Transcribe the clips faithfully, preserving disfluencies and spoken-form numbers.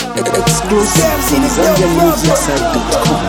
Exclusive from Zambian Music Site dot com.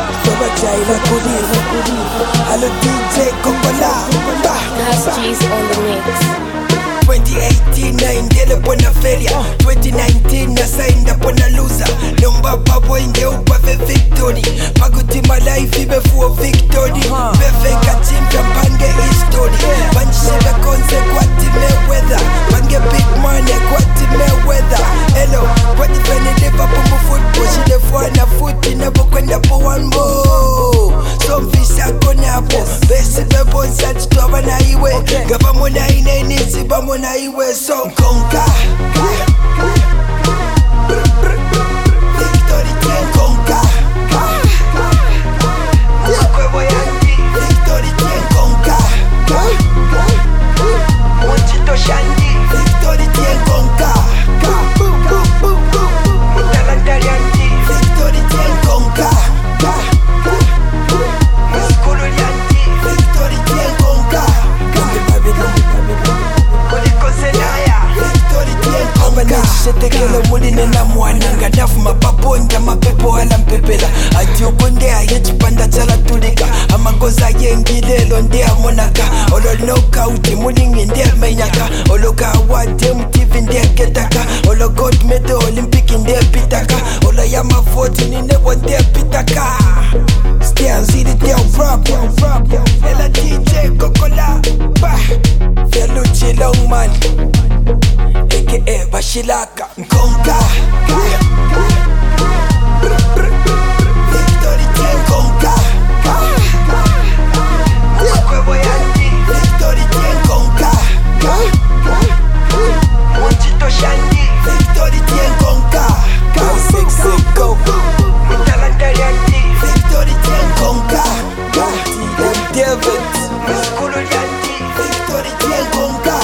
Husky's on the mix. twenty eighteen naendele pona failure, twenty nineteen na signed up on a loser. Number babo inde upave victory, paguti my life ibe for victory. Befeka champion pange history, banjisebe konse kwati Mayweather, pange big money kwati Mayweather. Hello, kwati fene Liverpool mu football, she the for na foot never kwenda po one more. Some visa konapo, best bebo nsat stova na iwe, gaba mona ine nisi ba mona na iwe so konka Victory tien konka Mwakwebo yangi Victory tien konka Mwanchito shandi Victory tien konka Mutalanta yangi Victory tien konka Muskulu yangi Victory tien konka Shetekele muline na mwananga Nafu mapabonja mapepo ala mpepela Ati ukondea yechipanda chala tulika Amagoza yengilelo ndea monaka Olo knockout mulingi ndea menyaka Olo kawate mtivi ndea ketaka Olo gold medal olympic ndea pitaka Olo yama vote ni nebo ndea pitaka Stia nzidi ndea rap Ela D J Kokola Bah Feluchi Longman A K A Bashilaka Nkonka Victory tien konka Mwakwebo yangi Victory tien konka Mwanchito shandi Victory tien konka six go Mutalanta yangi Victory tien konka T M David Muskulu yangi Victory tien konka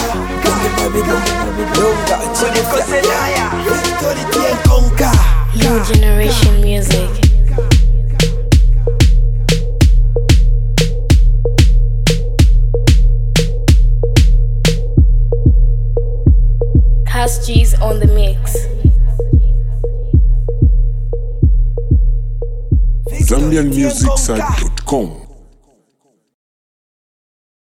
New generation music. Husky's on the mix. Zambian Music Site dot com.